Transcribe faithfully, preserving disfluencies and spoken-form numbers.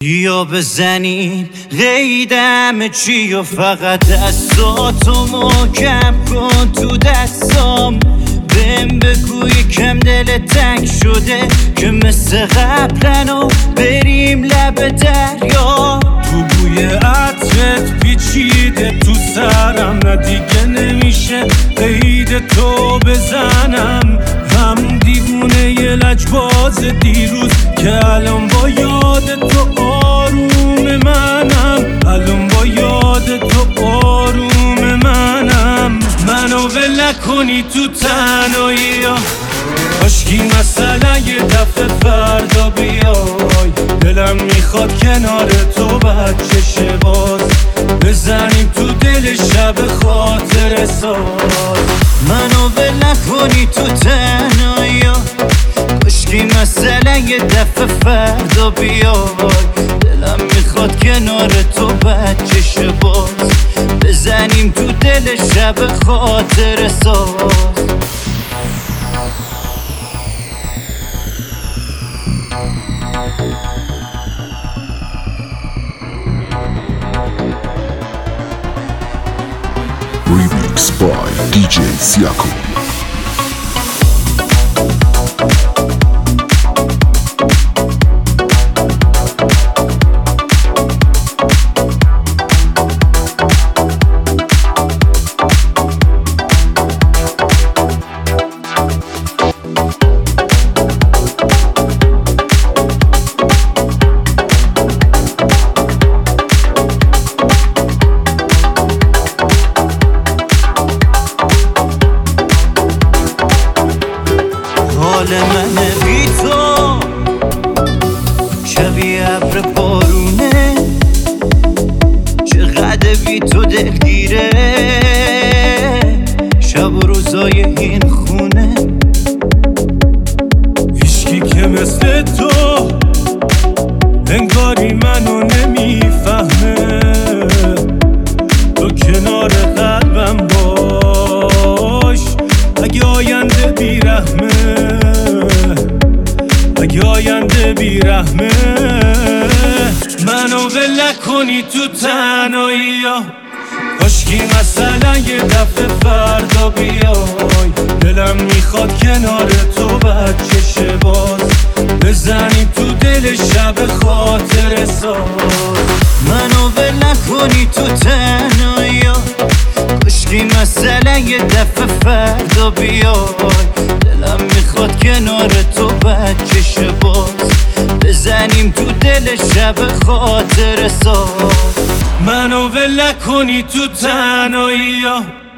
یا بزنیم قیدم چی و فقط دستاتو محکم کن تو دستام. بهم بگو یکم دل تنگ شده که مثل قبلنو بریم لب دریا. تو بوی عطرت پیچیده تو سرم، نه دیگه نمیشه قید تو بزنم. همون دیوونه یه لجباز دیروز که الان با یاد تو آروم منم. الان با یاد تو آروم منم. منو ول نکنی تو تنهایی ها، کاشکی مثلا یه دفعه فردا بیای. دلم میخواد کنار تو بچه شه باز، بزنیم تو دل شب خاطر ساز. منو ول نکنی تو تنهایی ها، کاشکی مثلا یه دفعه فردا بیای. دلم میخواد کنار تو بچه شه باز، بزنیم تو دل شب خاطر ساز. Remix by دی جی Siako. حال من بی تو شبیه ابر بارونه، چقدر بی تو دلگیره شب و روزای این خونه. هیچکی که مثل تو انگاری منو نمیفهمه. تو کنار قلبم باش اگه آینده بیرحمه، اگه آینده بیرحمه. منو ول نکنی تو تنهایی ها، کاشکی مثلا یه دفعه فردا بیای. دلم میخواد کنار تو بچه شه باز، بزنیم تو دل شب خاطر ساز. منو ول نکنی تو تنهایی ها، کاشکی مثلا یه دفعه فردا بیای. دلم میخواد کنار تو بچه شه باز، بزنیم تو دل شب خاطر ساز. منو ول نکنی تو تنهایی ها،